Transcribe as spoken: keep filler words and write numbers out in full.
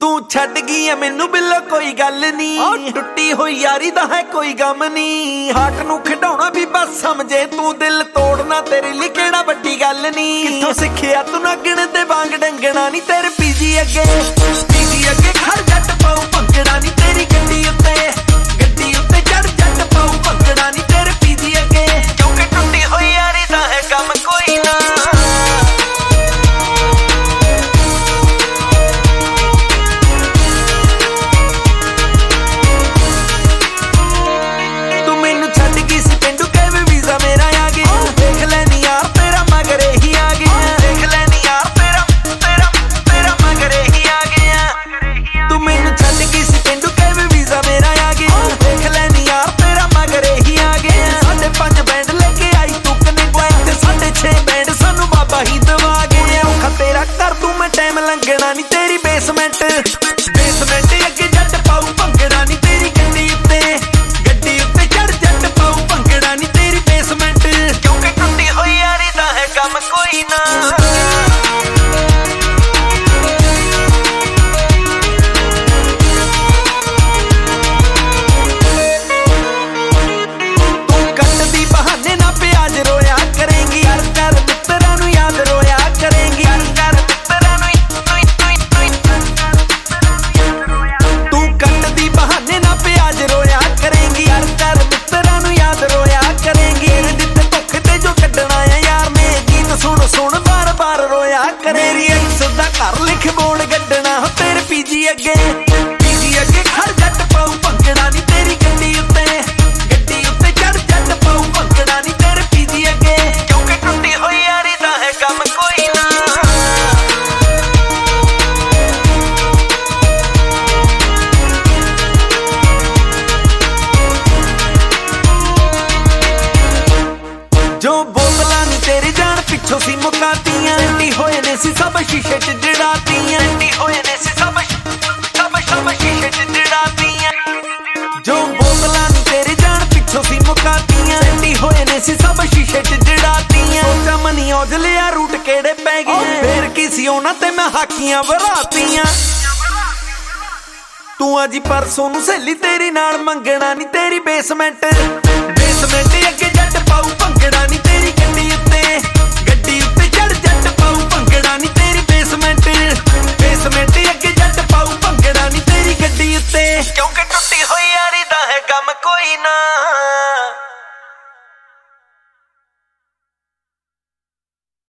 तू छड़ गई है मैनू बिल्लो कोई गल नी, टुटी हुई यारी दा है कोई गम नी। हार्ट नू खिडौना भी बस समझे तू, दिल तोड़ना तेरे लिए केड़ा वड्डी गल नी। कित्थों सिखिया तू नगण दे वांग डंगना नी, तेरे पीजी अगे पीजी अगे खड़ जट पाऊ भंगड़ा नी। तेरी गड्डी उत्ते गड्डी उत्ते चढ़ जट पाऊ भंगड़ा नी, तेरे पीजी अगे क्योंकि टुटी हुई यारी दा है गम कोई ना। लंघना नी तेरी बेसमेंट बेसमेंट अगे जट पाऊ भंगड़ा नी। तेरी गड्डी उत्ते गड्डी उत्ते चढ़ जट पाऊ भंगड़ा नी, तेरी बेसमेंट क्योंकि टुटी हुई यारी दा है गम कोई ना। तू कटदी बहाने ना प्याज रोया करेंगी, कर कर मित्रा नू याद रोया करेंगी। मेरी एक्स दा घर लिख बोल गड्डना तेरे पीजी अगे पीजी अगे खड़ जट पाऊ भंगड़ा नी। तेरी गड्डी उत्ते गड्डी उत्ते चढ़ जट पाऊ भंगड़ा नी, तेरे पीजी अगे क्योंकि टुटी हुई यारी दा है गम कोई ना। जो बोतलां नी तेरी जान पिछों सी मुकातियां, होए ने सी सब शीशे च जड़ातियां, होए ने सी सब सब सब शीशे च जड़ातियां। जो बोतलां नी तेरी जान पिछों सी मुकातियां, होए ने सी सब शीशे च जड़ातियां। सोचा मनी औजलिया रूट केड़े पै गए, फिर की सी ओना ते मैं हाकियां वरातियां। तू अजी परसों नू सहेली तेरी नाल मंगना नी, तेरी बेसमेंट बेसमेंट अगे जट